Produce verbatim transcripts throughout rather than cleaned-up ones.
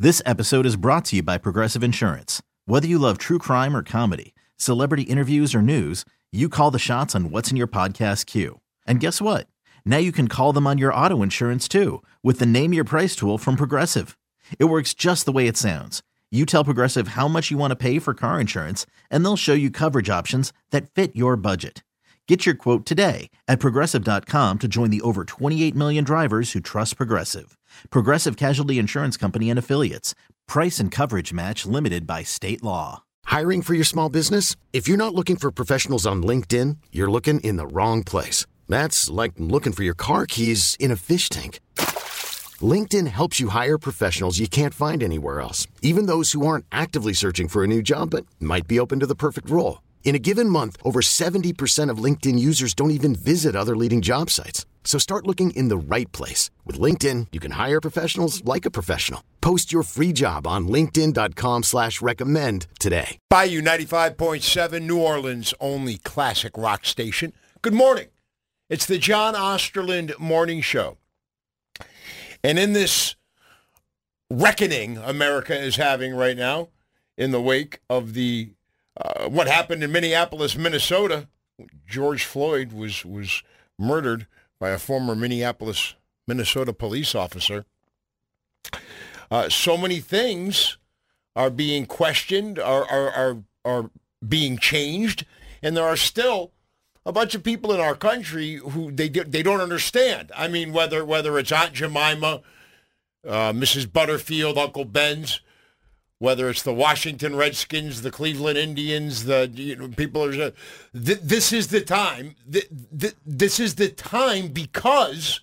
This episode is brought to you by Progressive Insurance. Whether you love true crime or comedy, celebrity interviews or news, you call the shots on what's in your podcast queue. And guess what? Now you can call them on your auto insurance too with the Name Your Price tool from Progressive. It works just the way it sounds. You tell Progressive how much you want to pay for car insurance, and they'll show you coverage options that fit your budget. Get your quote today at Progressive dot com to join the over twenty-eight million drivers who trust Progressive. Progressive Casualty Insurance Company and Affiliates. Price and coverage match limited by state law. Hiring for your small business? If you're not looking for professionals on LinkedIn, you're looking in the wrong place. That's like looking for your car keys in a fish tank. LinkedIn helps you hire professionals you can't find anywhere else, even those who aren't actively searching for a new job but might be open to the perfect role. In a given month, over seventy percent of LinkedIn users don't even visit other leading job sites. So start looking in the right place. With LinkedIn, you can hire professionals like a professional. Post your free job on linkedin dot com slash recommend today. Bayou ninety-five point seven, New Orleans' only classic rock station. Good morning. It's the John Osterland Morning Show. And in this reckoning America is having right now, in the wake of the uh, what happened in Minneapolis, Minnesota, George Floyd was was murdered by a former Minneapolis, Minnesota police officer. Uh, so many things are being questioned, are, are are are being changed, and there are still a bunch of people in our country who they they don't understand. I mean, whether whether it's Aunt Jemima, uh, Missus Butterfield, Uncle Ben's, whether it's the Washington Redskins, the Cleveland Indians, the you know, people are. Th- this is the time. Th- th- this is the time because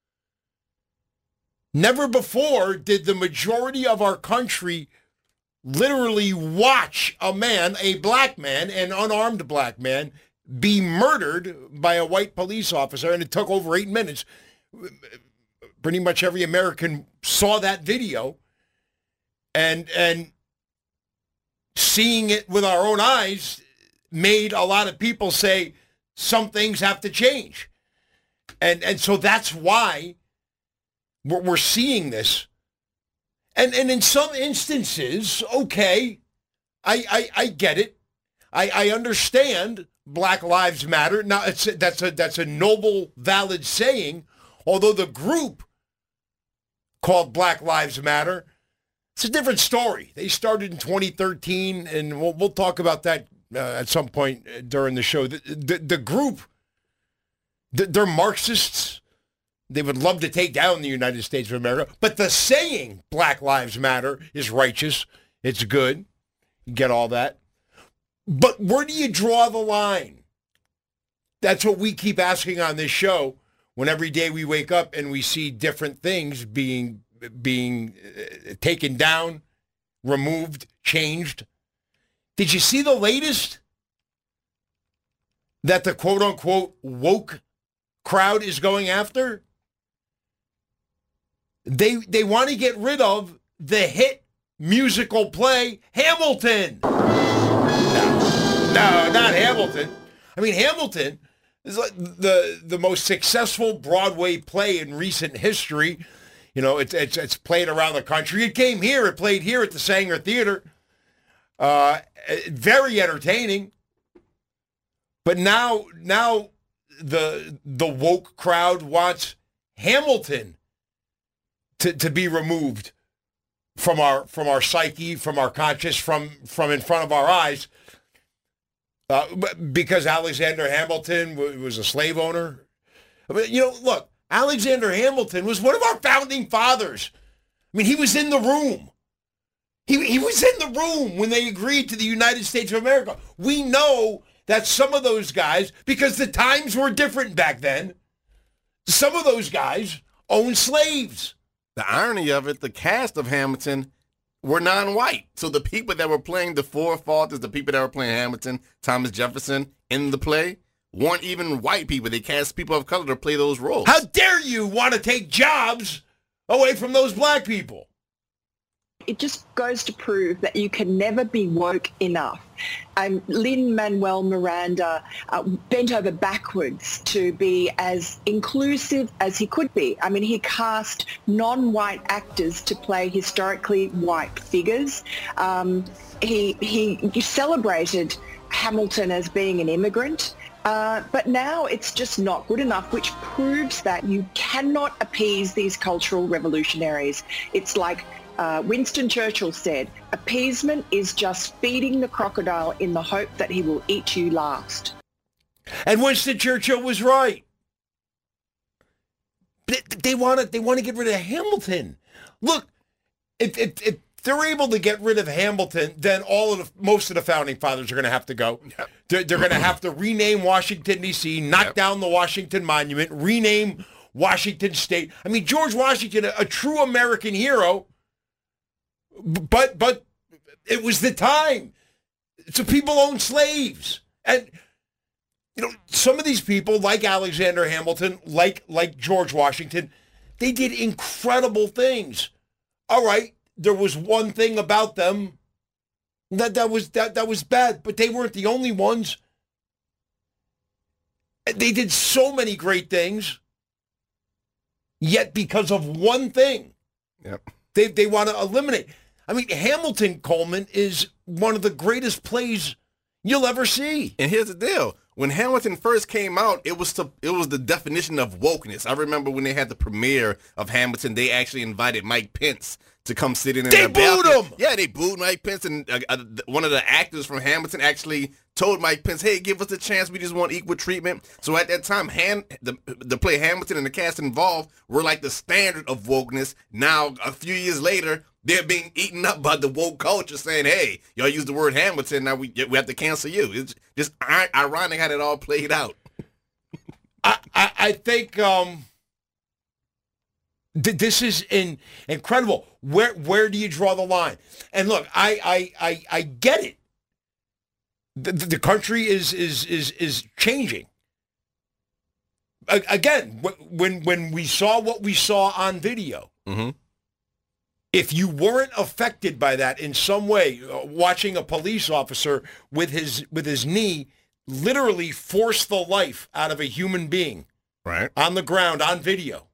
never before did the majority of our country literally watch a man, a black man, an unarmed black man, be murdered by a white police officer, and it took over eight minutes. Pretty much every American saw that video, and and seeing it with our own eyes made a lot of people say some things have to change, and and so that's why we're, we're seeing this, and and in some instances, okay, I I, I get it, I I understand. Black Lives Matter. Now, it's, that's a that's a noble, valid saying, although the group called Black Lives Matter, it's a different story. They started in twenty thirteen, and we'll, we'll talk about that uh, at some point during the show. The, the, the group, they're Marxists. They would love to take down the United States of America, but the saying Black Lives Matter is righteous. It's good. You get all that. But where do you draw the line? That's what we keep asking on this show when every day we wake up and we see different things being being uh, taken down, removed, changed. Did you see the latest? That the quote-unquote woke crowd is going after? They, they want to get rid of the hit musical play Hamilton. No, not Hamilton. I mean, Hamilton is like the the most successful Broadway play in recent history. You know, it's it's it's played around the country. It came here. It played here at the Sanger Theater. Uh, very entertaining. But now, now the the woke crowd wants Hamilton to to be removed from our from our psyche, from our conscious, from from in front of our eyes. Uh, because Alexander Hamilton w- was a slave owner. I mean, you know, look, Alexander Hamilton was one of our founding fathers. I mean, he was in the room. He, he was in the room when they agreed to the United States of America. We know that some of those guys, because the times were different back then, some of those guys owned slaves. The irony of it, the cast of Hamilton were non-white. So the people that were playing the forefathers, the people that were playing Hamilton, Thomas Jefferson in the play, weren't even white people. They cast people of color to play those roles. How dare you want to take jobs away from those black people? it just goes to prove that you can never be woke enough. Um, Lin-Manuel Miranda uh, bent over backwards to be as inclusive as he could be. I mean, he cast non-white actors to play historically white figures. Um, he, he, he celebrated Hamilton as being an immigrant. Uh, but now it's just not good enough, which proves that you cannot appease these cultural revolutionaries. It's like uh, Winston Churchill said, appeasement is just feeding the crocodile in the hope that he will eat you last. And Winston Churchill was right. They, they want to they want to get rid of Hamilton. Look, if, if, if they're able to get rid of Hamilton, then all of the, most of the founding fathers are going to have to go. Yep. They're, they're going to have to rename Washington, D C, knock yep. down the Washington Monument, rename Washington State. I mean, George Washington, a, a true American hero, but but it was the time. So people owned slaves. And, you know, some of these people, like Alexander Hamilton, like like George Washington, they did incredible things. All right. There was one thing about them that, that was that, that was bad, but they weren't the only ones. They did so many great things, yet because of one thing, yep. they they want to eliminate. I mean, Hamilton, Coleman, is one of the greatest plays you'll ever see. And here's the deal. When Hamilton first came out, it was to, it was the definition of wokeness. I remember when they had the premiere of Hamilton, they actually invited Mike Pence to come sit in. They in booed him. Yeah, they booed Mike Pence, and uh, uh, one of the actors from Hamilton actually told Mike Pence, "Hey, give us a chance. We just want equal treatment." So at that time, Han, the the play Hamilton and the cast involved were like the standard of wokeness. Now, a few years later, they're being eaten up by the woke culture, saying, "Hey, y'all use the word Hamilton, now we we have to cancel you." It's just ironic how that all played out. I I, I think. Um... This is in, incredible. Where where do you draw the line? And look, I I I, I get it. The, the country is is is is changing. Again, when when we saw what we saw on video, mm-hmm. if you weren't affected by that in some way, watching a police officer with his with his knee literally force the life out of a human being, right, on the ground on video.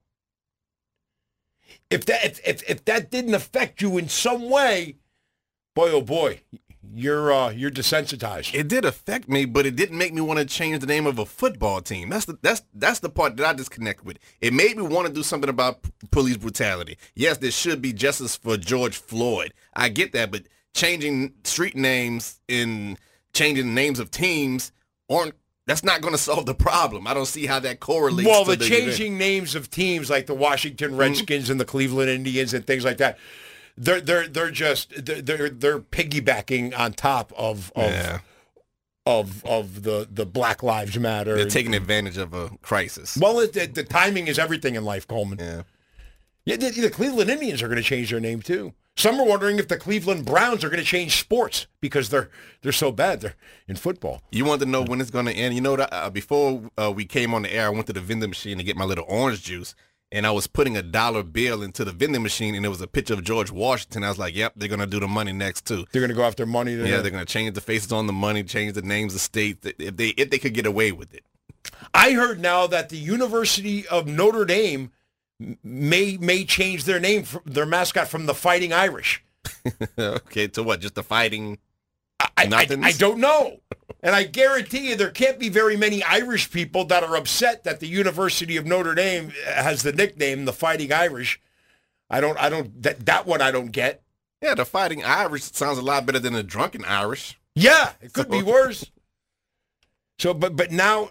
If that if, if if that didn't affect you in some way, boy oh boy, you're uh, you're desensitized. It did affect me, but it didn't make me want to change the name of a football team. That's the that's that's the part that I disconnect with. It made me want to do something about p- police brutality. Yes, there should be justice for George Floyd. I get that, but changing street names and changing names of teams aren't. That's not going to solve the problem. I don't see how that correlates. Well, to the, the changing event. names of teams like the Washington Redskins mm-hmm. and the Cleveland Indians and things like that, they're they're they're just they're they're piggybacking on top of of yeah. of, of the, the Black Lives Matter. They're taking advantage of a crisis. Well, it, the, the timing is everything in life, Coleman. Yeah. Yeah, the, the Cleveland Indians are going to change their name too. Some are wondering if the Cleveland Browns are going to change sports because they're they're so bad. They're in football. You want to know when it's going to end? You know, uh, before uh, we came on the air, I went to the vending machine to get my little orange juice, and I was putting a dollar bill into the vending machine, and there was a picture of George Washington. I was like, yep, they're going to do the money next too. They're going to go after money. Yeah, they're going to change the faces on the money, change the names of states, if they if they could get away with it. I heard now that the University of Notre Dame may may change their name, from, their mascot from the Fighting Irish. Okay, to what? Just the Fighting I, I, I don't know. And I guarantee you there can't be very many Irish people that are upset that the University of Notre Dame has the nickname the Fighting Irish. I don't, I don't, that, that one I don't get. Yeah, the Fighting Irish sounds a lot better than the Drunken Irish. Yeah, it could so. be worse. So, but, but now,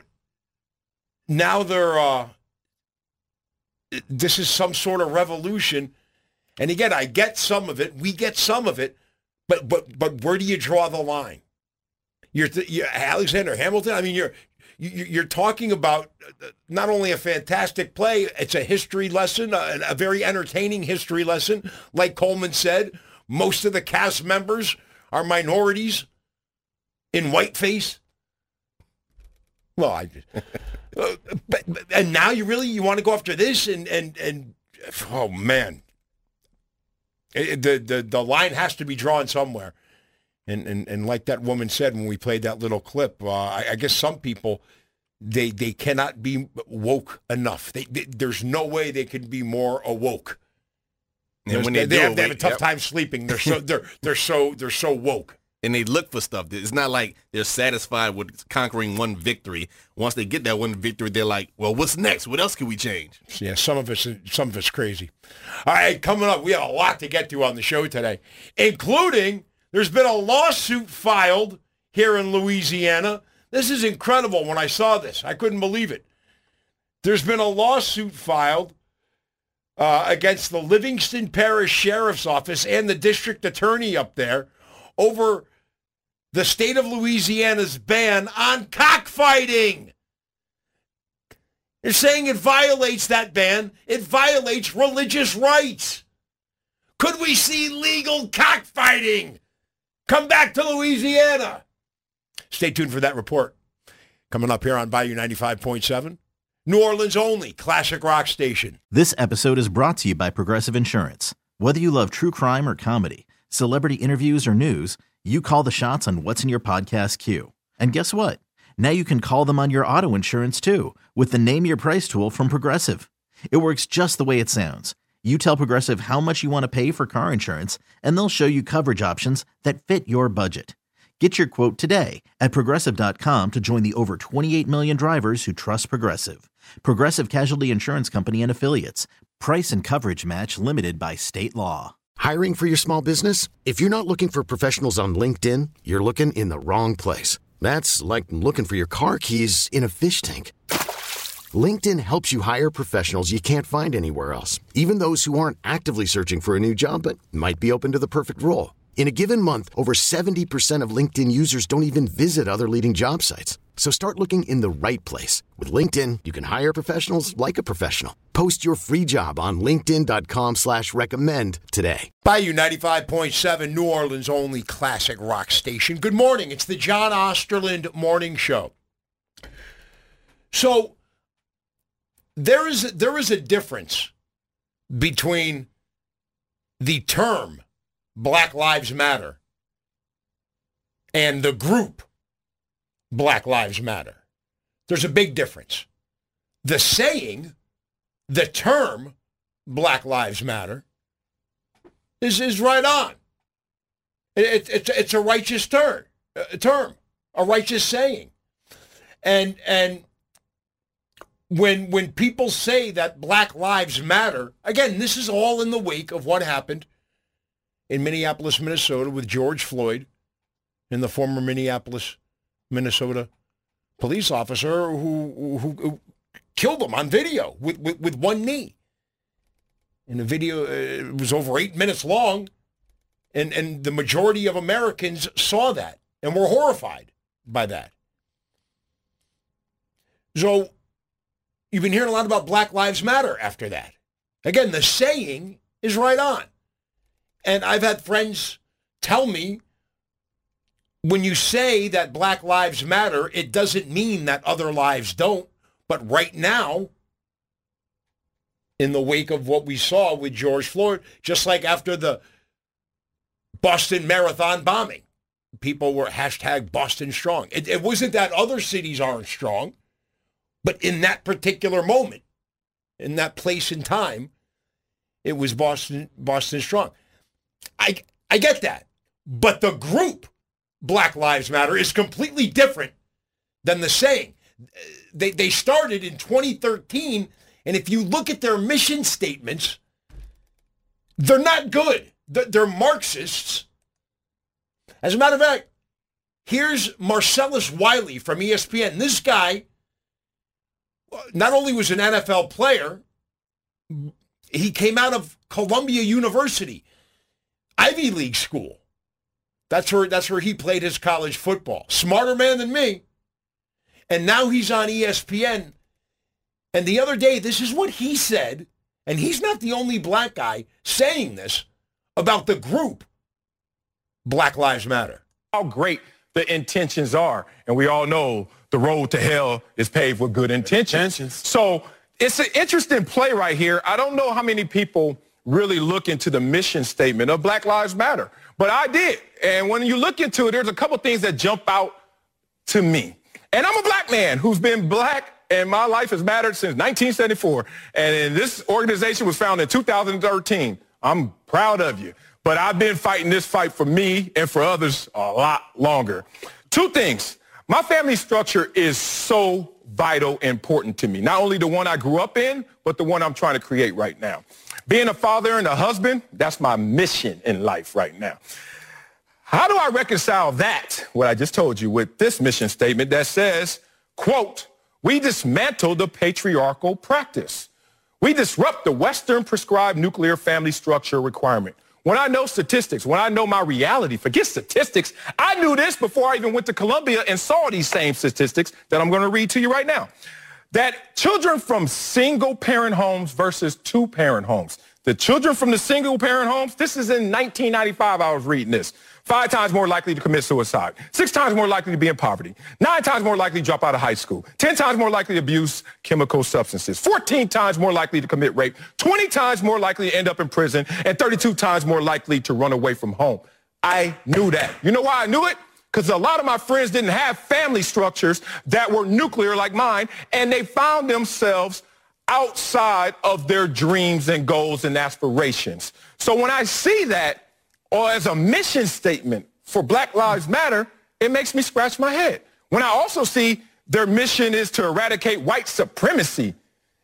now they're, uh, this is some sort of revolution. And again, I get some of it. We get some of it. But but but where do you draw the line? You're, th- you're Alexander Hamilton. I mean, you're you're talking about not only a fantastic play, it's a history lesson, a, a very entertaining history lesson. Like Coleman said, most of the cast members are minorities in whiteface. Well, I just, uh, but, and now you really you want to go after this and and and oh man. It, the, the, the line has to be drawn somewhere. And, and, and like that woman said when we played that little clip, uh, I, I guess some people, they they cannot be woke enough. They, they, there's no way they can be more awoke. And when they, they, do, have, they have a wait, tough yep. time sleeping. They're so they're they're so they're so woke. And they look for stuff. It's not like they're satisfied with conquering one victory. Once they get that one victory, they're like, well, what's next? What else can we change? Yeah, some of us some of us crazy. All right, coming up, we have a lot to get to on the show today, including there's been a lawsuit filed here in Louisiana. This is incredible. When I saw this, I couldn't believe it. There's been a lawsuit filed uh, against the Livingston Parish Sheriff's Office and the district attorney up there over the state of Louisiana's ban on cockfighting. They're saying it violates that ban. It violates religious rights. Could we see legal cockfighting come back to Louisiana? Stay tuned for that report. Coming up here on Bayou ninety-five point seven, New Orleans only classic rock station. This episode is brought to you by Progressive Insurance. Whether you love true crime or comedy, celebrity interviews or news, you call the shots on what's in your podcast queue. And guess what? Now you can call them on your auto insurance too with the Name Your Price tool from Progressive. It works just the way it sounds. You tell Progressive how much you want to pay for car insurance, and they'll show you coverage options that fit your budget. Get your quote today at Progressive dot com to join the over twenty-eight million drivers who trust Progressive. Progressive Casualty Insurance Company and Affiliates. Price and coverage match limited by state law. Hiring for your small business? If you're not looking for professionals on LinkedIn, you're looking in the wrong place. That's like looking for your car keys in a fish tank. LinkedIn helps you hire professionals you can't find anywhere else, even those who aren't actively searching for a new job but might be open to the perfect role. In a given month, over seventy percent of LinkedIn users don't even visit other leading job sites. So start looking in the right place. With LinkedIn, you can hire professionals like a professional. Post your free job on linkedin dot com slash recommend today. Bayou ninety-five point seven, New Orleans only classic rock station. Good morning. It's the John Osterland Morning Show. So there is there is a difference between the term Black Lives Matter and the group Black Lives Matter. There's a big difference. The saying, the term Black Lives Matter is, is right on. It, it, it's, it's a righteous term, a term, a righteous saying. And and when when people say that Black Lives Matter, again, this is all in the wake of what happened in Minneapolis, Minnesota with George Floyd and the former Minneapolis, Minnesota police officer who, who, who killed him on video with, with, with one knee. And the video uh, was over eight minutes long, and, and the majority of Americans saw that and were horrified by that. So you've been hearing a lot about Black Lives Matter after that. Again, the saying is right on. And I've had friends tell me, when you say that Black Lives Matter, it doesn't mean that other lives don't. But right now, in the wake of what we saw with George Floyd, just like after the Boston Marathon bombing, people were hashtag Boston Strong. It, it wasn't that other cities aren't strong, but in that particular moment, in that place and time, it was Boston, Boston Strong. I I get that. But the group Black Lives Matter is completely different than the saying. They they started in twenty thirteen, and if you look at their mission statements, they're not good. They're Marxists. As a matter of fact, here's Marcellus Wiley from E S P N. This guy not only was an N F L player, he came out of Columbia University, Ivy League school. That's where that's where he played his college football. Smarter man than me. And now he's on E S P N. And the other day, this is what he said, and he's not the only black guy saying this about the group Black Lives Matter. How great the intentions are. And we all know the road to hell is paved with good intentions. intentions. So it's an interesting play right here. I don't know how many people really look into the mission statement of Black Lives Matter. But I did. And when you look into it, there's a couple things that jump out to me. And I'm a black man who's been black, and my life has mattered since nineteen seventy-four. And this organization was founded in two thousand thirteen. I'm proud of you. But I've been fighting this fight for me and for others a lot longer. Two things. My family structure is so vital, important to me. Not only the one I grew up in, but the one I'm trying to create right now. Being a father and a husband, that's my mission in life right now. How do I reconcile that, what I just told you, with this mission statement that says, quote, we dismantle the patriarchal practice. We disrupt the Western prescribed nuclear family structure requirement. When I know statistics, when I know my reality, forget statistics. I knew this before I even went to Columbia and saw these same statistics that I'm going to read to you right now. That children from single-parent homes versus two-parent homes. The children from the single-parent homes, this is in nineteen ninety-five I was reading this. Five times more likely to commit suicide. Six times more likely to be in poverty. Nine times more likely to drop out of high school. Ten times more likely to abuse chemical substances. Fourteen times more likely to commit rape. Twenty times more likely to end up in prison. And thirty-two times more likely to run away from home. I knew that. You know why I knew it? Because a lot of my friends didn't have family structures that were nuclear like mine, and they found themselves outside of their dreams and goals and aspirations. So when I see that, or as a mission statement for Black Lives Matter, it makes me scratch my head. When I also see their mission is to eradicate white supremacy.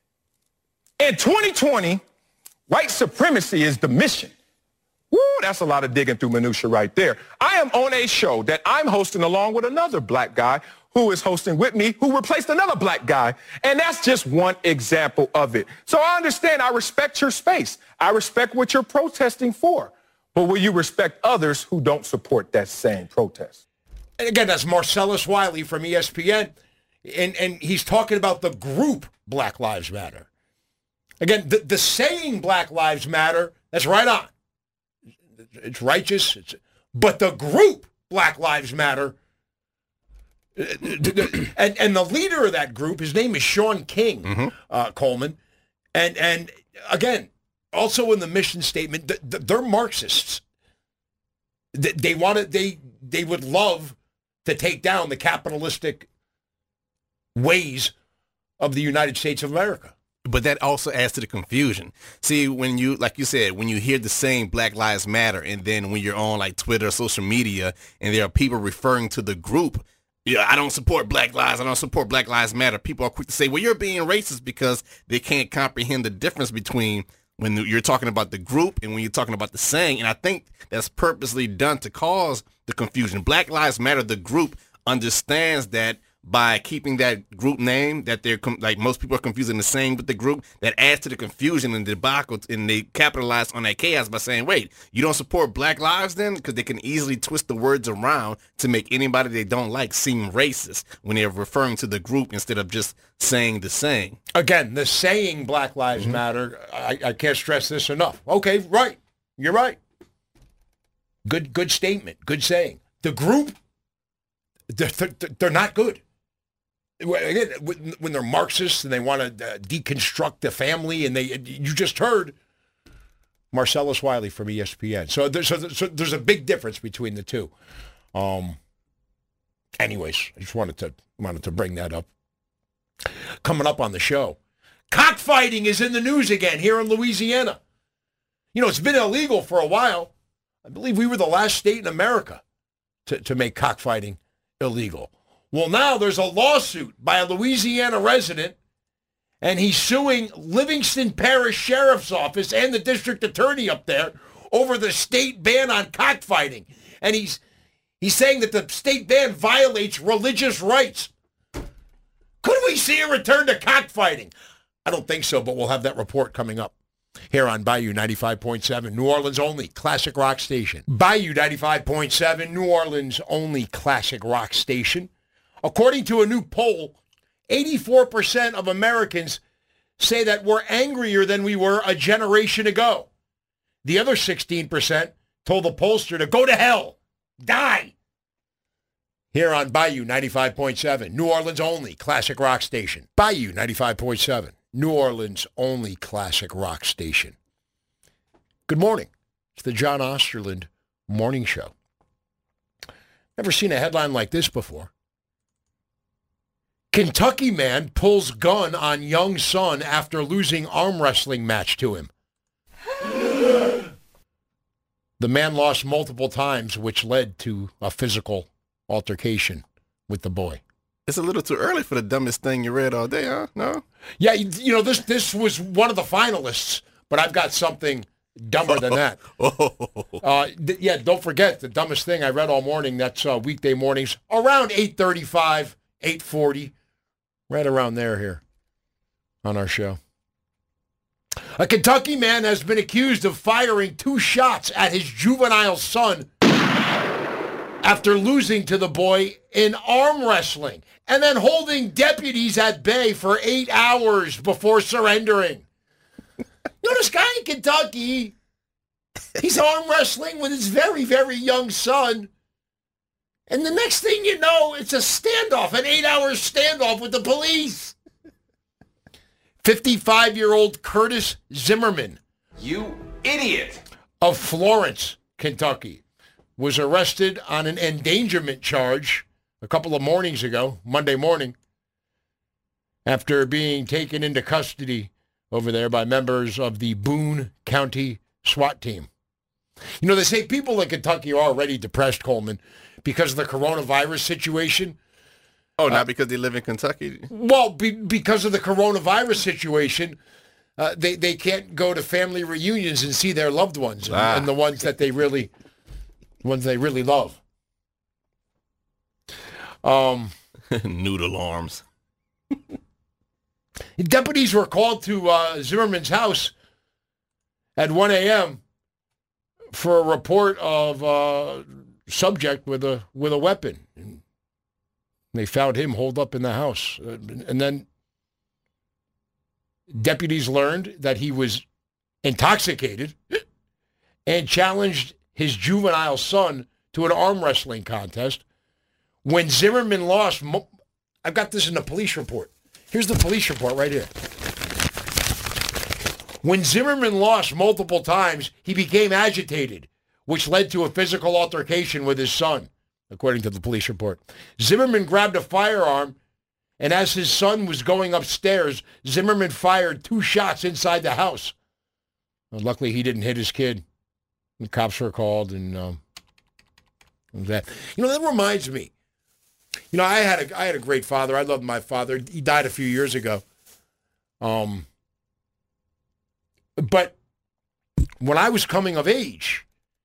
In twenty twenty, white supremacy is the mission. Woo, that's a lot of digging through minutia right there. I am on a show that I'm hosting along with another black guy who is hosting with me, who replaced another black guy. And that's just one example of it. So I understand, I respect your space. I respect what you're protesting for. But will you respect others who don't support that same protest? And again, that's Marcellus Wiley from E S P N. And, and he's talking about the group Black Lives Matter. Again, the, the saying Black Lives Matter, that's right on. It's righteous. It's, but the group Black Lives Matter, and, and the leader of that group, his name is Shaun King, mm-hmm. uh, Coleman. And, and again, also in the mission statement, they're Marxists. They want to, they they would love to take down the capitalistic ways of the United States of America. But that also adds to the confusion. See, when you, like you said, when you hear the saying Black Lives Matter, and then when you're on like Twitter or social media, and there are people referring to the group, yeah, I don't support Black Lives, I don't support Black Lives Matter, people are quick to say, well, you're being racist because they can't comprehend the difference between when you're talking about the group and when you're talking about the saying. And I think that's purposely done to cause the confusion. Black Lives Matter, the group, understands that by keeping that group name, that they're com- like most people are confusing the saying with the group, that adds to the confusion and the debacle, and they capitalize on that chaos by saying, wait, you don't support Black lives then? Because they can easily twist the words around to make anybody they don't like seem racist when they're referring to the group instead of just saying the saying. Again, the saying Black Lives mm-hmm. Matter, I, I can't stress this enough. Okay, right. You're right. Good, good statement. Good saying. The group, they're, they're, they're not good. Again, when they're Marxists and they want to deconstruct the family, and they, you just heard Marcellus Wiley from E S P N. So there's, so there's a big difference between the two. Um, anyways, I just wanted to wanted to bring that up. Coming up on the show, cockfighting is in the news again here in Louisiana. You know, it's been illegal for a while. I believe we were the last state in America to, to make cockfighting illegal. Well, now there's a lawsuit by a Louisiana resident, and he's suing Livingston Parish Sheriff's Office and the district attorney up there over the state ban on cockfighting. And he's he's saying that the state ban violates religious rights. Could we see a return to cockfighting? I don't think so, but we'll have that report coming up here on Bayou ninety-five point seven, New Orleans' only classic rock station. Bayou ninety-five point seven, New Orleans' only classic rock station. According to a new poll, eighty-four percent of Americans say that we're angrier than we were a generation ago. The other sixteen percent told the pollster to go to hell, die. Here on Bayou ninety-five point seven, New Orleans' only classic rock station. Bayou ninety-five point seven, New Orleans' only classic rock station. Good morning. It's the John Osterland Morning Show. Never seen a headline like this before. Kentucky man pulls gun on young son after losing arm wrestling match to him. The man lost multiple times, which led to a physical altercation with the boy. It's a little too early for the dumbest thing you read all day, huh? No? Yeah, you, you know, this this was one of the finalists, but I've got something dumber than that. Uh, th- yeah, don't forget, the dumbest thing I read all morning, that's uh, weekday mornings, around eight thirty-five, eight forty, right around there here on our show. A Kentucky man has been accused of firing two shots at his juvenile son after losing to the boy in arm wrestling and then holding deputies at bay for eight hours before surrendering. You know, this guy in Kentucky, he's arm wrestling with his very, very young son. And the next thing you know, it's a standoff, an eight-hour standoff with the police. fifty-five-year-old Curtis Zimmerman. You idiot. Of Florence, Kentucky, was arrested on an endangerment charge a couple of mornings ago, Monday morning, after being taken into custody over there by members of the Boone County SWAT team. You know, they say people in Kentucky are already depressed, Coleman, because of the coronavirus situation. Oh, not uh, because they live in Kentucky? Well, be, because of the coronavirus situation, uh, they, they can't go to family reunions and see their loved ones and, ah. and the ones that they really, ones they really love. Um, Noodle arms. Deputies were called to uh, Zimmerman's house at one a.m. for a report of uh, subject with a with a weapon. And they found him holed up in the house. Uh, and then deputies learned that he was intoxicated and challenged his juvenile son to an arm wrestling contest. When Zimmerman lost, mo- I've got this in the police report. Here's the police report right here. When Zimmerman lost multiple times, he became agitated, which led to a physical altercation with his son, according to the police report. Zimmerman grabbed a firearm, and as his son was going upstairs, Zimmerman fired two shots inside the house. Well, luckily, he didn't hit his kid. The cops were called, and um, that. You know, that reminds me. You know, I had a I had a great father. I loved my father. He died a few years ago. Um, but when I was coming of age,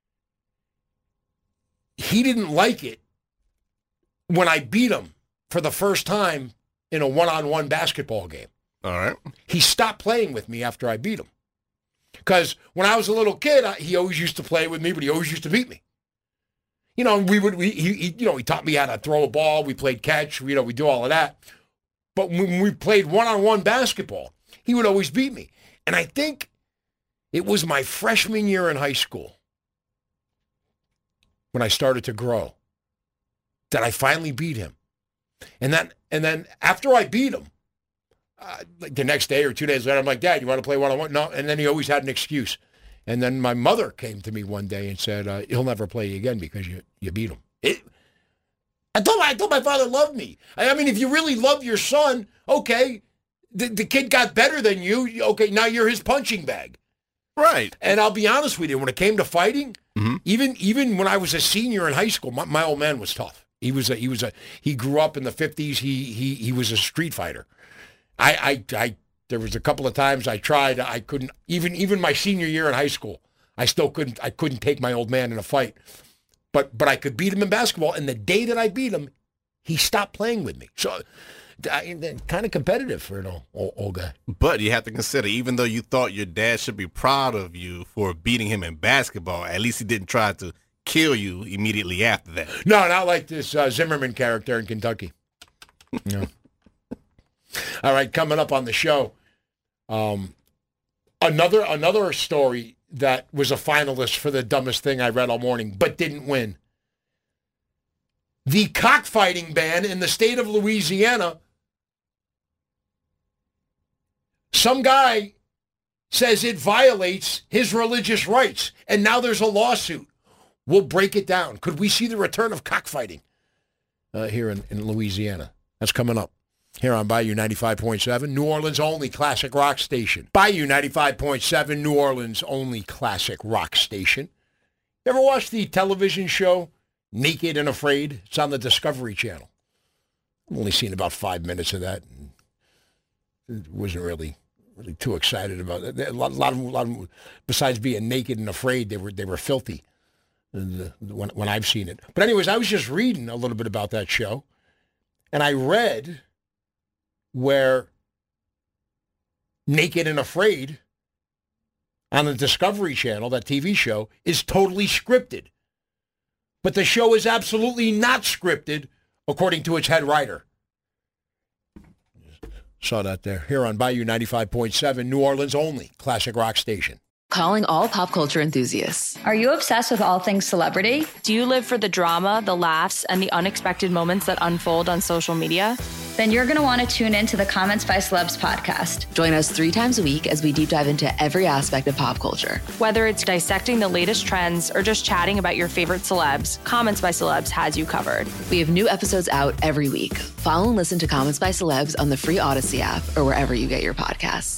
he didn't like it when I beat him for the first time in a one-on-one basketball game. All right. He stopped playing with me after I beat him. Because when I was a little kid, I, he always used to play with me, but he always used to beat me. You know, we would, we, he, he, you know, he taught me how to throw a ball. We played catch. We, you know, we do all of that. But when we played one-on-one basketball, he would always beat me. And I think it was my freshman year in high school when I started to grow that I finally beat him. And that, and then after I beat him, uh, like the next day or two days later, I'm like, Dad, you want to play one-on-one? No. And then he always had an excuse. And then my mother came to me one day and said, uh, he'll never play you again because you, you beat him. It, I thought I thought my father loved me. I, I mean, if you really love your son, okay, the, the kid got better than you. Okay, now you're his punching bag. Right. And I'll be honest with you, when it came to fighting, mm-hmm. even even when I was a senior in high school, my, my old man was tough. He was a, he was a he grew up in the fifties. He he he was a street fighter. I I I there was a couple of times I tried. I couldn't even even my senior year in high school. I still couldn't I couldn't take my old man in a fight. But but I could beat him in basketball. And the day that I beat him, he stopped playing with me. So I, kind of competitive for an old, old, old guy. But you have to consider, even though you thought your dad should be proud of you for beating him in basketball, at least he didn't try to kill you immediately after that. No, not like this uh, Zimmerman character in Kentucky. No. All right, coming up on the show, um, another another story that was a finalist for the dumbest thing I read all morning, but didn't win. The cockfighting ban in the state of Louisiana. Some guy says it violates his religious rights. And now there's a lawsuit. We'll break it down. Could we see the return of cockfighting uh, here in, in Louisiana? That's coming up here on Bayou ninety-five point seven, New Orleans' only classic rock station. Bayou ninety-five point seven, New Orleans' only classic rock station. You ever watch the television show Naked and Afraid? It's on the Discovery Channel. I've only seen about five minutes of that. And wasn't really, really too excited about it. A lot, a lot of, a lot of, besides being naked and afraid, they were they were filthy. And, uh, when when I've seen it. But anyways, I was just reading a little bit about that show, and I read where Naked and Afraid on the Discovery Channel, that T V show, is totally scripted. But the show is absolutely not scripted, according to its head writer. Saw that there. Here on Bayou ninety-five point seven, New Orleans' only classic rock station. Calling all pop culture enthusiasts. Are you obsessed with all things celebrity? Do you live for the drama, the laughs, and the unexpected moments that unfold on social media? Then you're going to want to tune in to the Comments by Celebs podcast. Join us three times a week as we deep dive into every aspect of pop culture. Whether it's dissecting the latest trends or just chatting about your favorite celebs, Comments by Celebs has you covered. We have new episodes out every week. Follow and listen to Comments by Celebs on the free Odyssey app or wherever you get your podcasts.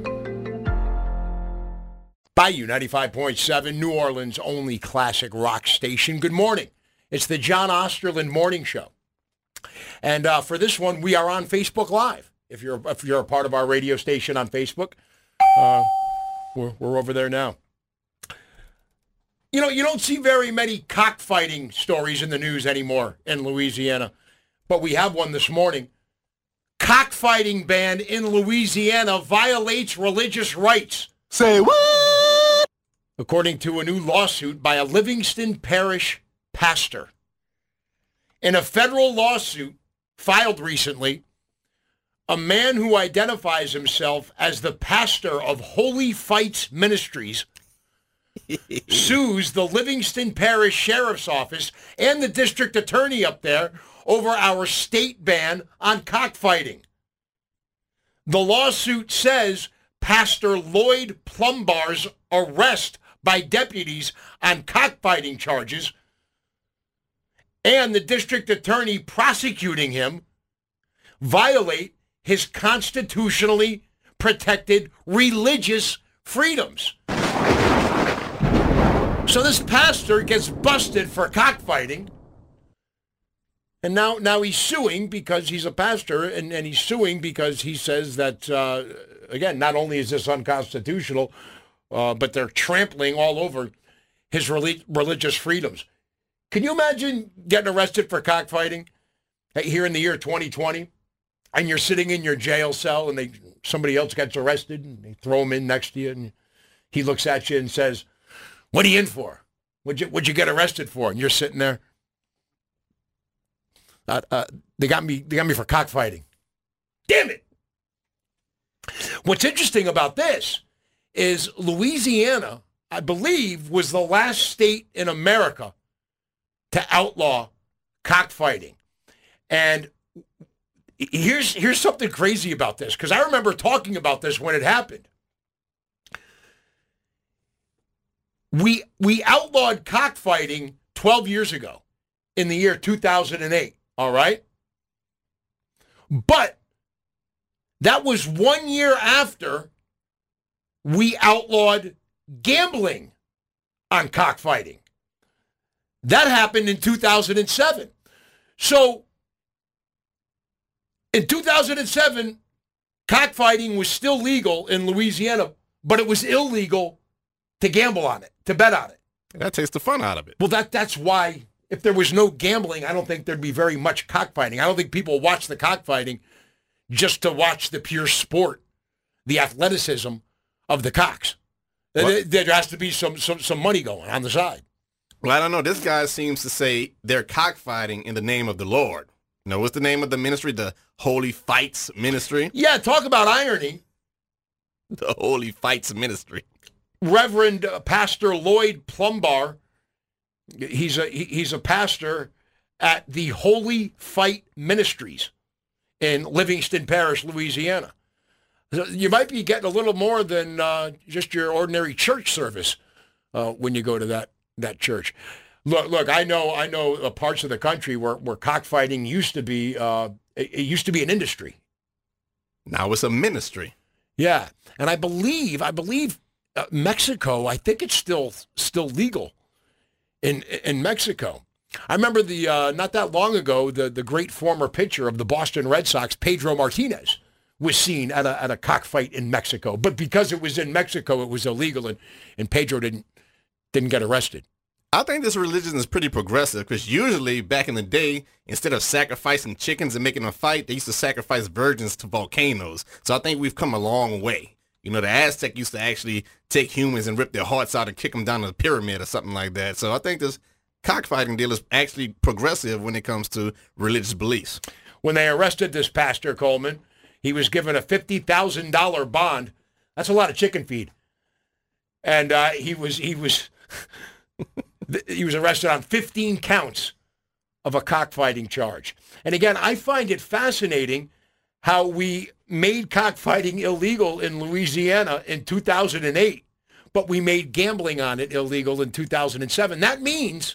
Bayou ninety-five point seven, New Orleans' only classic rock station. Good morning. It's the John Osterland Morning Show. And uh, for this one, we are on Facebook Live. If you're if you're a part of our radio station on Facebook, uh, we're, we're over there now. You know, you don't see very many cockfighting stories in the news anymore in Louisiana, but we have one this morning. Cockfighting ban in Louisiana violates religious rights. Say what? According to a new lawsuit by a Livingston Parish pastor. In a federal lawsuit filed recently, a man who identifies himself as the pastor of Holy Fights Ministries sues the Livingston Parish Sheriff's Office and the district attorney up there over our state ban on cockfighting. The lawsuit says Pastor Lloyd Plumbar's arrest by deputies on cockfighting charges and the district attorney prosecuting him violate his constitutionally protected religious freedoms. So this pastor gets busted for cockfighting, and now now he's suing because he's a pastor, and, and he's suing because he says that, uh, again, not only is this unconstitutional, uh, but they're trampling all over his relig- religious freedoms. Can you imagine getting arrested for cockfighting here in the year twenty twenty, and you're sitting in your jail cell, and they somebody else gets arrested, and they throw him in next to you, and he looks at you and says, "What are you in for? What'd you, what'd you get arrested for?" And you're sitting there. Uh, uh, they got me. They got me for cockfighting. Damn it! What's interesting about this is Louisiana, I believe, was the last state in America to outlaw cockfighting. And here's here's something crazy about this, because I remember talking about this when it happened. We we outlawed cockfighting twelve years ago in the year two thousand eight, all right? But that was one year after we outlawed gambling on cockfighting. That happened in two thousand seven. So in two thousand seven, cockfighting was still legal in Louisiana, but it was illegal to gamble on it, to bet on it. That takes the fun out of it. Well, that that's why if there was no gambling, I don't think there'd be very much cockfighting. I don't think people watch the cockfighting just to watch the pure sport, the athleticism of the cocks. There, there has to be some, some some money going on the side. Well, I don't know. This guy seems to say they're cockfighting in the name of the Lord. You know, what's the name of the ministry? The Holy Fights Ministry? Yeah, talk about irony. The Holy Fights Ministry. Reverend uh, Pastor Lloyd Plumbar, he's a he, he's a pastor at the Holy Fight Ministries in Livingston Parish, Louisiana. You might be getting a little more than uh, just your ordinary church service uh, when you go to that that church. Look, look. I know, I know uh, parts of the country where, where cockfighting used to be. Uh, it, it used to be an industry. Now it's a ministry. Yeah, and I believe, I believe uh, Mexico. I think it's still still legal in in Mexico. I remember the uh, not that long ago, the the great former pitcher of the Boston Red Sox, Pedro Martinez, was seen at a at a cockfight in Mexico. But because it was in Mexico, it was illegal, and, and Pedro didn't didn't get arrested. I think this religion is pretty progressive because usually back in the day, instead of sacrificing chickens and making a fight, they used to sacrifice virgins to volcanoes. So I think we've come a long way. You know, the Aztec used to actually take humans and rip their hearts out and kick them down to the pyramid or something like that. So I think this cockfighting deal is actually progressive when it comes to religious beliefs. When they arrested this pastor, Coleman, he was given a fifty thousand dollars bond. That's a lot of chicken feed. And uh, he was he was he was arrested on fifteen counts of a cockfighting charge. And again, I find it fascinating how we made cockfighting illegal in Louisiana in two thousand eight, but we made gambling on it illegal in two thousand seven. That means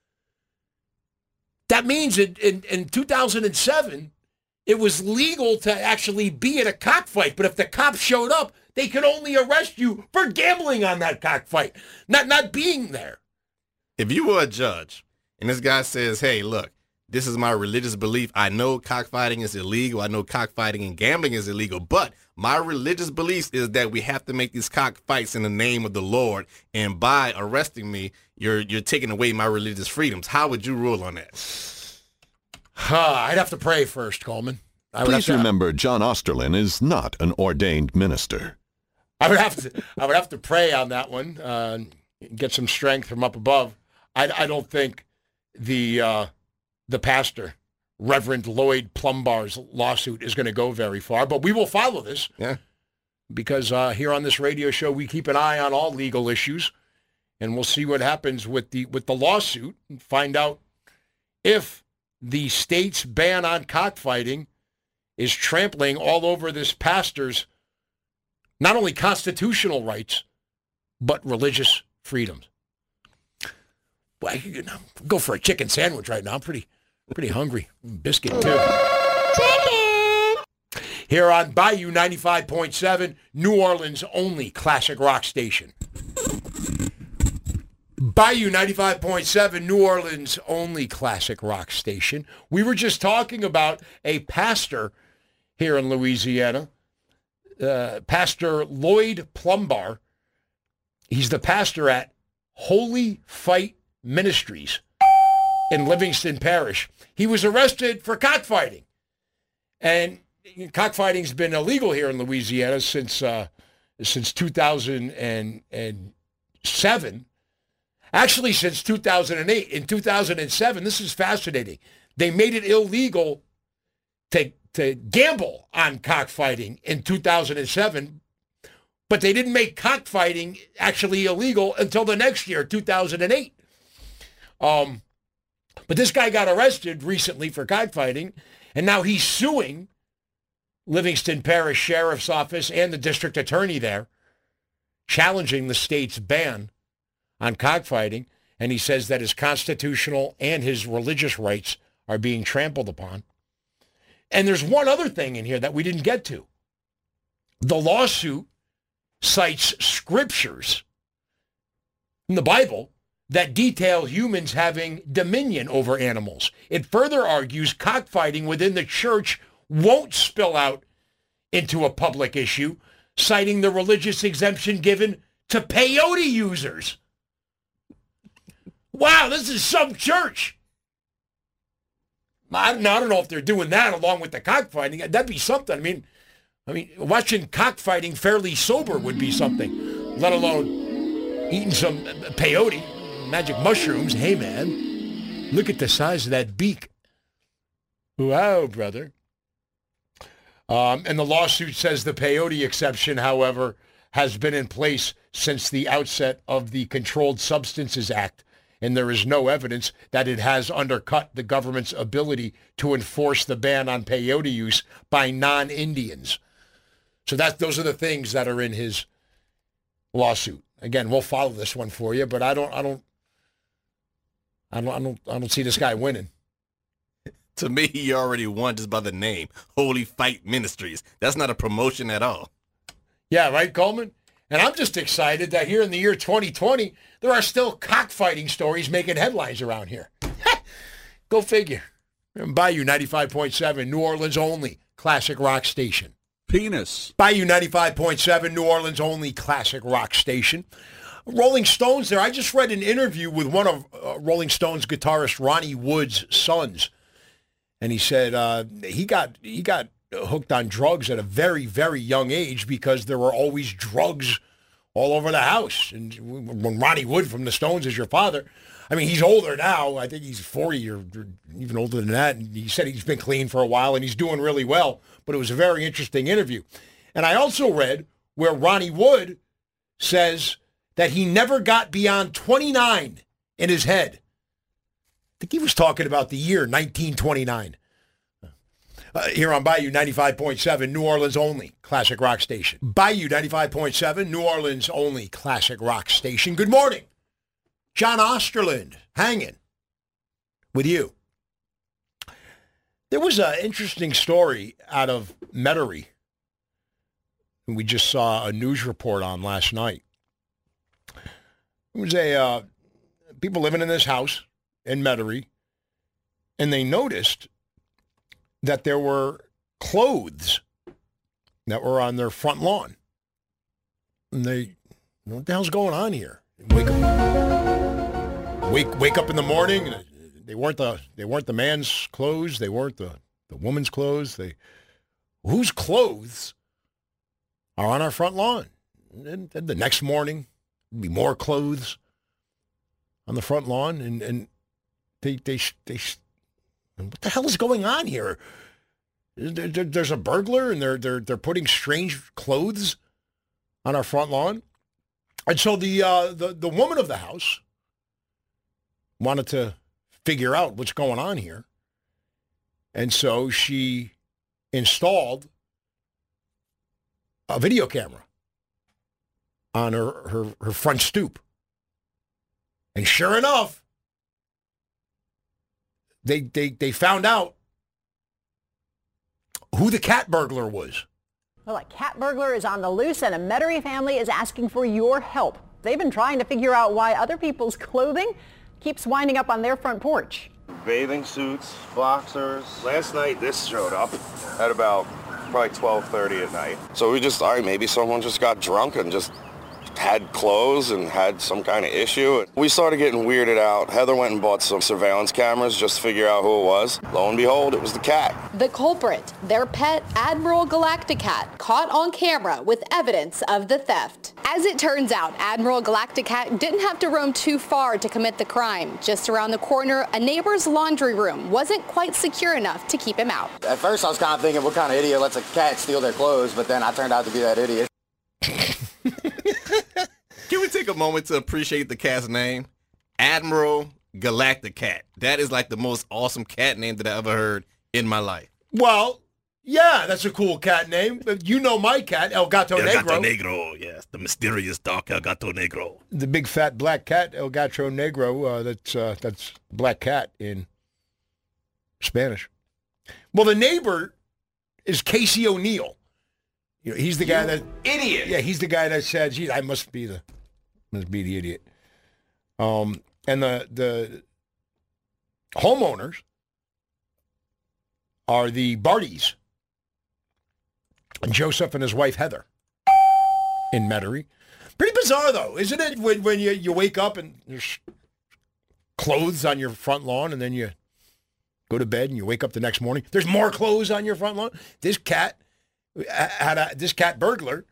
that means in, in, in two thousand seven, it was legal to actually be at a cockfight, but if the cops showed up, they could only arrest you for gambling on that cockfight, not not being there. If you were a judge and this guy says, hey, look, this is my religious belief. I know cockfighting is illegal. I know cockfighting and gambling is illegal, but my religious belief is that we have to make these cockfights in the name of the Lord, and by arresting me, you're you're taking away my religious freedoms. How would you rule on that? Uh, I'd have to pray first, Coleman. I would Please have to, remember, John Osterlin is not an ordained minister. I would have to. I would have to pray on that one. Uh, get some strength from up above. I, I don't think the uh, the pastor, Reverend Lloyd Plumbar's lawsuit is going to go very far, but we will follow this. Yeah. Because uh, here on this radio show, we keep an eye on all legal issues, and we'll see what happens with the with the lawsuit and find out if the state's ban on cockfighting is trampling all over this pastor's not only constitutional rights, but religious freedoms. Well, I could go for a chicken sandwich right now. I'm pretty, pretty hungry. Biscuit, too. Chicken! Here on Bayou ninety-five point seven, New Orleans' only classic rock station. Bayou ninety-five point seven, New Orleans' only classic rock station. We were just talking about a pastor here in Louisiana, uh, Pastor Lloyd Plumbar. He's the pastor at Holy Fight Ministries in Livingston Parish. He was arrested for cockfighting. And cockfighting's been illegal here in Louisiana since uh, since two thousand seven. Actually, since two thousand eight. In two thousand seven, this is fascinating. They made it illegal to, to gamble on cockfighting in two thousand seven, but they didn't make cockfighting actually illegal until the next year, two thousand eight. Um, but this guy got arrested recently for cockfighting, and now he's suing Livingston Parish Sheriff's Office and the district attorney there, challenging the state's ban on cockfighting, and he says that his constitutional and his religious rights are being trampled upon. And there's one other thing in here that we didn't get to. The lawsuit cites scriptures in the Bible that detail humans having dominion over animals. It further argues cockfighting within the church won't spill out into a public issue, citing the religious exemption given to peyote users. Wow, this is some church. I don't, I don't know if they're doing that along with the cockfighting. That'd be something. I mean, I mean, watching cockfighting fairly sober would be something, let alone eating some peyote, magic mushrooms. Hey, man, look at the size of that beak. Wow, brother. Um, and the lawsuit says the peyote exception, however, has been in place since the outset of the Controlled Substances Act, and there is no evidence that it has undercut the government's ability to enforce the ban on peyote use by non-Indians. So that those are the things that are in his lawsuit. Again, we'll follow this one for you, but I don't, I don't, I don't, I don't, I don't see this guy winning. To me, he already won just by the name, Holy Fight Ministries. That's not a promotion at all. Yeah, right, Coleman? And I'm just excited that here in the year twenty twenty, there are still cockfighting stories making headlines around here. Go figure. Bayou ninety-five point seven, New Orleans only, classic rock station. Penis. Bayou ninety-five point seven, New Orleans only, classic rock station. Rolling Stones there. I just read an interview with one of uh, Rolling Stones guitarist Ronnie Wood's sons. And he said uh, he got he got hooked on drugs at a very, very young age because there were always drugs all over the house. And when Ronnie Wood from the Stones is your father, I mean, he's older now. I think he's forty or even older than that. And he said he's been clean for a while and he's doing really well. But it was a very interesting interview. And I also read where Ronnie Wood says that he never got beyond twenty-nine in his head. I think he was talking about the year nineteen twenty-nine. Uh, here on Bayou ninety-five point seven, New Orleans only, classic rock station. Bayou ninety-five point seven, New Orleans only, classic rock station. Good morning. John Osterland, hanging with you. There was an interesting story out of Metairie we just saw a news report on last night. It was a uh, people living in this house in Metairie, and they noticed that there were clothes that were on their front lawn. And they, what the hell's going on here? Wake up, wake, wake up in the morning. And they weren't the they weren't the man's clothes. They weren't the, the woman's clothes. They whose clothes are on our front lawn? And then the next morning, there'd be more clothes on the front lawn, and and they they they. What the hell is going on here? There's a burglar, and they're they're they're putting strange clothes on our front lawn. And so the uh, the the woman of the house wanted to figure out what's going on here, and so she installed a video camera on her her, her front stoop. And sure enough, They, they they found out who the cat burglar was. Well, a cat burglar is on the loose, and a Metairie family is asking for your help. They've been trying to figure out why other people's clothing keeps winding up on their front porch. Bathing suits, boxers. Last night, this showed up at about probably twelve thirty at night. So we just, all right, maybe someone just got drunk and just had clothes and had some kind of issue. We started getting weirded out. Heather went and bought some surveillance cameras just to figure out who it was. Lo and behold, it was the cat. The culprit, their pet Admiral Galacticat, caught on camera with evidence of the theft. As it turns out, Admiral Galacticat didn't have to roam too far to commit the crime. Just around the corner, a neighbor's laundry room wasn't quite secure enough to keep him out. At first I was kind of thinking, what kind of idiot lets a cat steal their clothes? But then I turned out to be that idiot. Can we take a moment to appreciate the cat's name? Admiral Galacticat. That is like the most awesome cat name that I ever heard in my life. Well, yeah, that's a cool cat name. But you know my cat, El Gato El Negro. Gato Negro, yes. The mysterious dog, El Gato Negro. The big fat black cat, El Gato Negro. Uh, that's uh, that's black cat in Spanish. Well, the neighbor is Casey O'Neill. You know, he's the guy you that idiot. Yeah, he's the guy that said, "Geez, I must be the must be the idiot." Um, and the the homeowners are the Bardys, and Joseph and his wife Heather in Metairie. Pretty bizarre, though, isn't it? When when you you wake up and there's clothes on your front lawn, and then you go to bed and you wake up the next morning, there's more clothes on your front lawn. This cat. Had a, this cat burglar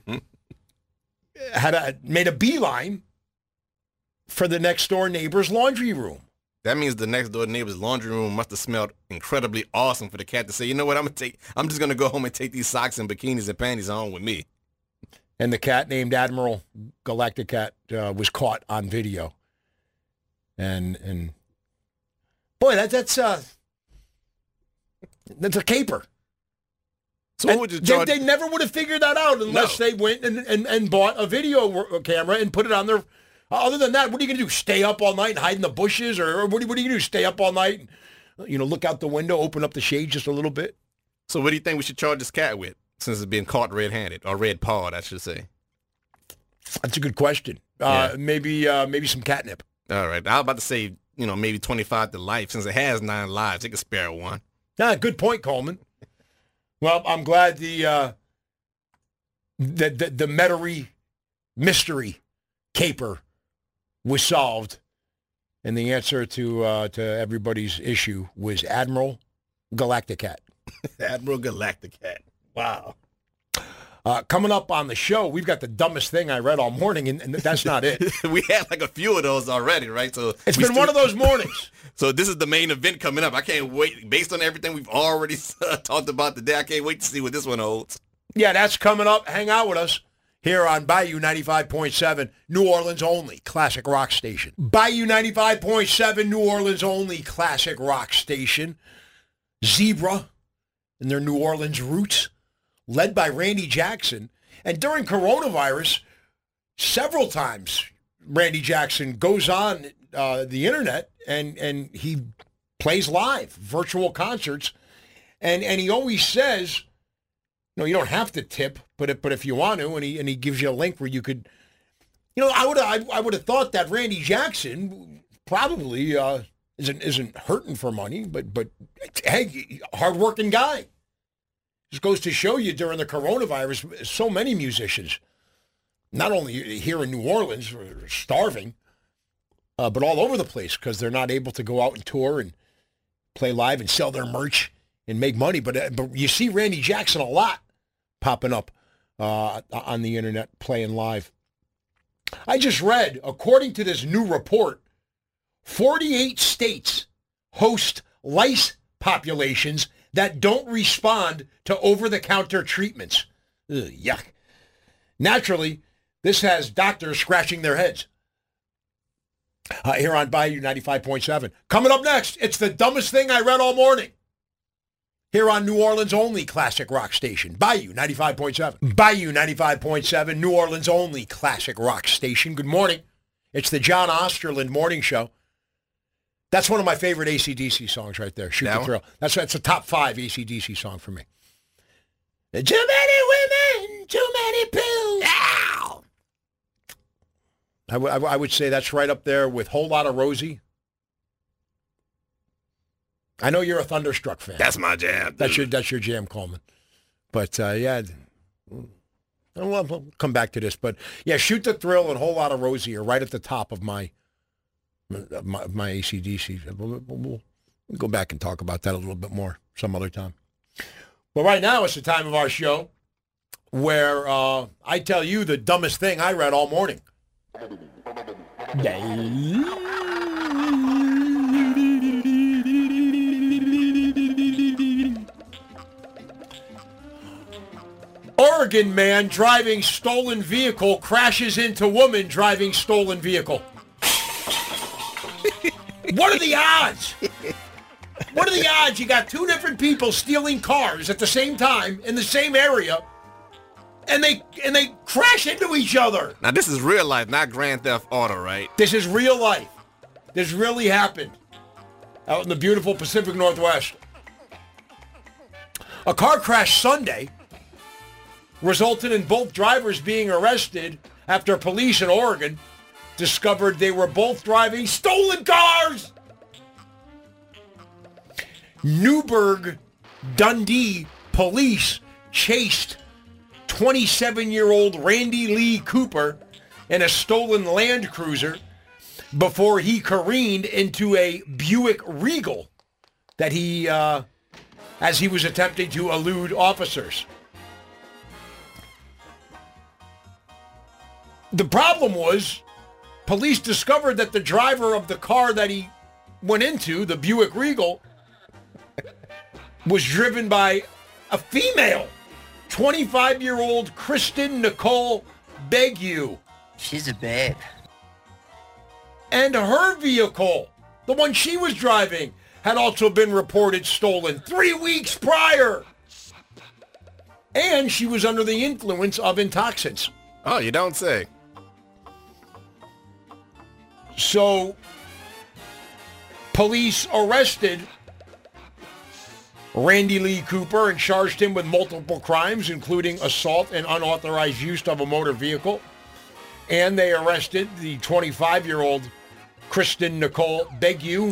had a, made a beeline for the next door neighbor's laundry room. That means the next door neighbor's laundry room must have smelled incredibly awesome for the cat to say, you know what, I'm gonna take. I'm just gonna go home and take these socks and bikinis and panties home with me. And the cat named Admiral Galacticat uh, was caught on video. And and boy, that that's uh that's a caper. So what would you charge? They, they never would have figured that out unless no. they went and, and, and bought a video camera and put it on their... Other than that, what are you going to do? Stay up all night and hide in the bushes? Or, or what, are, what are you going to do? Stay up all night and, you know, look out the window, open up the shade just a little bit? So what do you think we should charge this cat with, since it's being caught red-handed, or red-pawed, I should say? That's a good question. Uh, yeah. Maybe uh, maybe some catnip. All right. I was about to say, you know, maybe twenty-five to life. Since it has nine lives, it can spare one. Yeah, good point, Coleman. Well, I'm glad the uh, the, the, the Metairie mystery caper was solved, and the answer to uh, to everybody's issue was Admiral Galacticat. Admiral Galacticat. Wow. Uh, coming up on the show, we've got the dumbest thing I read all morning, and, and that's not it. We had like a few of those already, right? So it's been still, one of those mornings. So this is the main event coming up. I can't wait. Based on everything we've already uh, talked about today, I can't wait to see what this one holds. Yeah, that's coming up. Hang out with us here on Bayou ninety-five point seven, New Orleans only classic rock station. Bayou ninety-five point seven, New Orleans only classic rock station. Zebra and their New Orleans roots, led by Randy Jackson. And during coronavirus, several times Randy Jackson goes on uh, the internet and, and he plays live, virtual concerts. And and he always says, you know, you don't have to tip, but if, but if you want to, and he and he gives you a link where you could, you know, I would I, I would have thought that Randy Jackson probably uh, isn't isn't hurting for money, but but hey, hardworking guy. Just goes to show you during the coronavirus, so many musicians, not only here in New Orleans, are starving, uh, but all over the place because they're not able to go out and tour and play live and sell their merch and make money. But uh, but you see Randy Jackson a lot popping up uh, on the internet playing live. I just read, according to this new report, forty-eight states host lice populations that don't respond to over-the-counter treatments. Ugh, yuck. Naturally, this has doctors scratching their heads. Uh, here on Bayou ninety-five point seven. Coming up next, it's the dumbest thing I read all morning. Here on New Orleans only classic rock station, Bayou ninety-five point seven. Bayou ninety-five point seven, New Orleans only classic rock station. Good morning. It's the John Osterland Morning Show. That's one of my favorite A C D C songs right there, Shoot the Thrill. That's that's a top five A C D C song for me. Too many women, too many pills. Ow! I, w- I, w- I would say that's right up there with Whole Lotta Rosie. I know you're a Thunderstruck fan. That's my jam. Dude. That's your that's your jam, Coleman. But, uh, yeah, I'll, I'll come back to this. But, yeah, Shoot the Thrill and Whole Lotta Rosie are right at the top of my... My, my A C D C. We'll, we'll, we'll go back and talk about that a little bit more some other time. But right now, it's the time of our show where uh, I tell you the dumbest thing I read all morning. Oregon man driving stolen vehicle crashes into woman driving stolen vehicle. What are the odds? What are the odds you got two different people stealing cars at the same time in the same area, and they and they crash into each other? Now, this is real life, not Grand Theft Auto, right? This is real life. This really happened out in the beautiful Pacific Northwest. A car crash Sunday resulted in both drivers being arrested after police in Oregon discovered they were both driving stolen cars. Newburgh, Dundee police chased twenty-seven-year-old Randy Lee Cooper in a stolen Land Cruiser before he careened into a Buick Regal that he, uh, as he was attempting to elude officers. The problem was, police discovered that the driver of the car that he went into, the Buick Regal, was driven by a female, twenty-five-year-old Kristen Nicole Begue. She's a babe. And her vehicle, the one she was driving, had also been reported stolen three weeks prior. And she was under the influence of intoxicants. Oh, you don't say. So, police arrested Randy Lee Cooper and charged him with multiple crimes, including assault and unauthorized use of a motor vehicle. And they arrested the twenty-five-year-old Kristen Nicole Begu.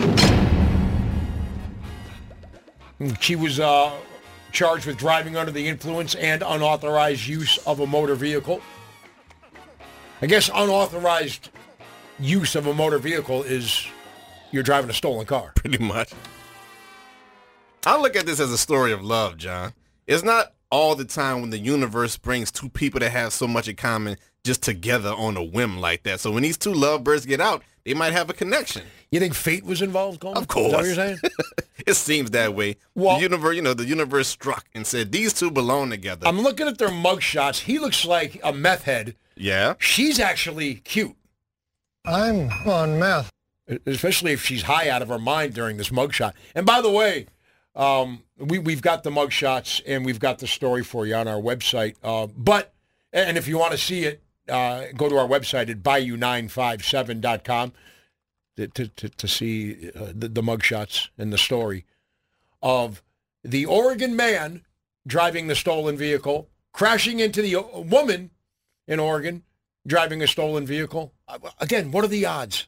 She was uh, charged with driving under the influence and unauthorized use of a motor vehicle. I guess unauthorized use of a motor vehicle is you're driving a stolen car. Pretty much. I look at this as a story of love, John. It's not all the time when the universe brings two people that have so much in common just together on a whim like that. So when these two lovebirds get out, they might have a connection. You think fate was involved, Coleman? Of course. Is that what you're saying? It seems that way. Well, the universe, you know, the universe struck and said these two belong together. I'm looking at their mugshots. He looks like a meth head. Yeah. She's actually cute. I'm on meth. Especially if she's high out of her mind during this mugshot. And by the way, um, we, we've got the mugshots and we've got the story for you on our website. Uh, but, and if you want to see it, uh, go to our website at bayou nine five seven dot com to, to, to, to see uh, the, the mugshots and the story of the Oregon man driving the stolen vehicle, crashing into the woman in Oregon driving a stolen vehicle. Again, what are the odds?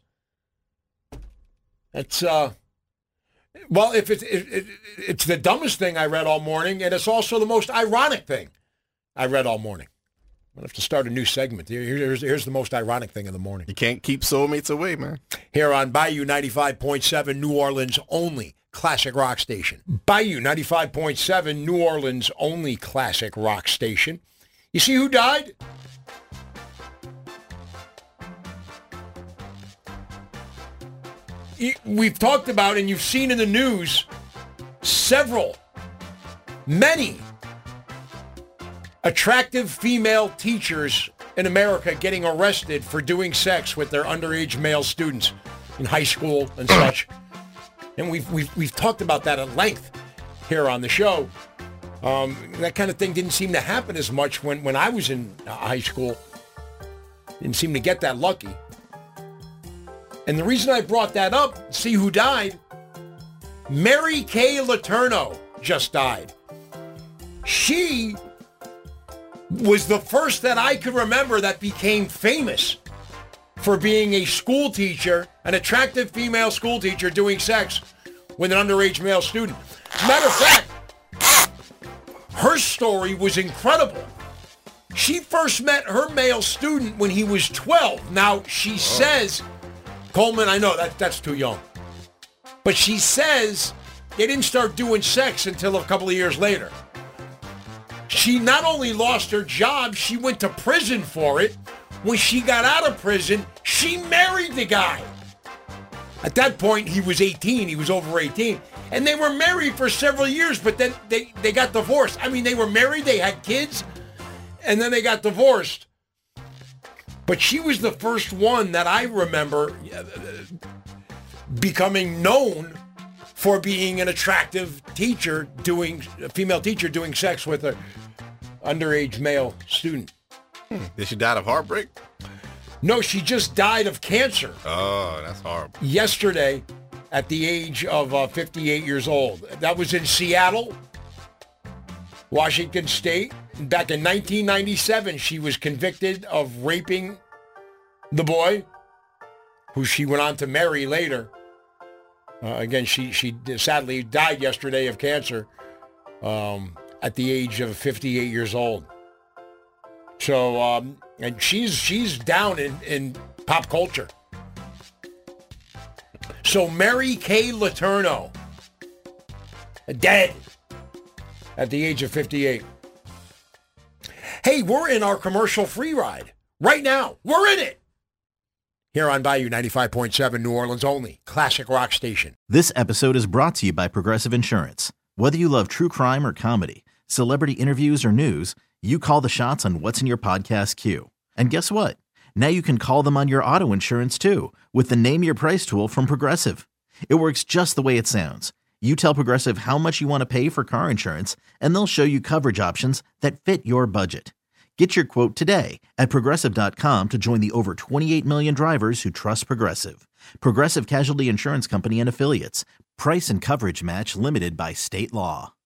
It's, uh, well, if it's, it, it, it's the dumbest thing I read all morning, and it's also the most ironic thing I read all morning. I'm going to have to start a new segment. Here, here's, here's the most ironic thing in the morning. You can't keep soulmates away, man. Here on Bayou ninety-five point seven, New Orleans' only classic rock station. Bayou ninety-five point seven, New Orleans' only classic rock station. You see who died? We've talked about, and you've seen in the news, several, many attractive female teachers in America getting arrested for doing sex with their underage male students in high school and such. And we've, we've, we've talked about that at length here on the show. Um, that kind of thing didn't seem to happen as much when, when I was in high school. Didn't seem to get that lucky. And the reason I brought that up, see who died? Mary Kay Letourneau just died. She was the first that I could remember that became famous for being a school teacher, an attractive female school teacher doing sex with an underage male student. Matter of fact, her story was incredible. She first met her male student when he was twelve. Now, she says... Coleman, I know that that's too young. But she says they didn't start doing sex until a couple of years later. She not only lost her job, she went to prison for it. When she got out of prison, she married the guy. At that point, he was eighteen. He was over eighteen. And they were married for several years, but then they, they got divorced. I mean, they were married, they had kids, and then they got divorced. But she was the first one that I remember becoming known for being an attractive teacher doing, a female teacher doing sex with an underage male student. Hmm. Did she die of heartbreak? No, she just died of cancer. Oh, that's horrible. Yesterday at the age of uh, fifty-eight years old. That was in Seattle, Washington State. Back in nineteen ninety-seven, she was convicted of raping the boy, who she went on to marry later. Uh, again, she she sadly died yesterday of cancer um, at the age of fifty-eight years old. So, um, and she's she's down in, in pop culture. So Mary Kay Letourneau, dead at the age of fifty-eight. Hey, we're in our commercial free ride right now. We're in it. Here on Bayou ninety-five point seven, New Orleans' only classic rock station. This episode is brought to you by Progressive Insurance. Whether you love true crime or comedy, celebrity interviews or news, you call the shots on what's in your podcast queue. And guess what? Now you can call them on your auto insurance too with the Name Your Price tool from Progressive. It works just the way it sounds. You tell Progressive how much you want to pay for car insurance, and they'll show you coverage options that fit your budget. Get your quote today at Progressive dot com to join the over twenty-eight million drivers who trust Progressive. Progressive Casualty Insurance Company and Affiliates. Price and coverage match limited by state law.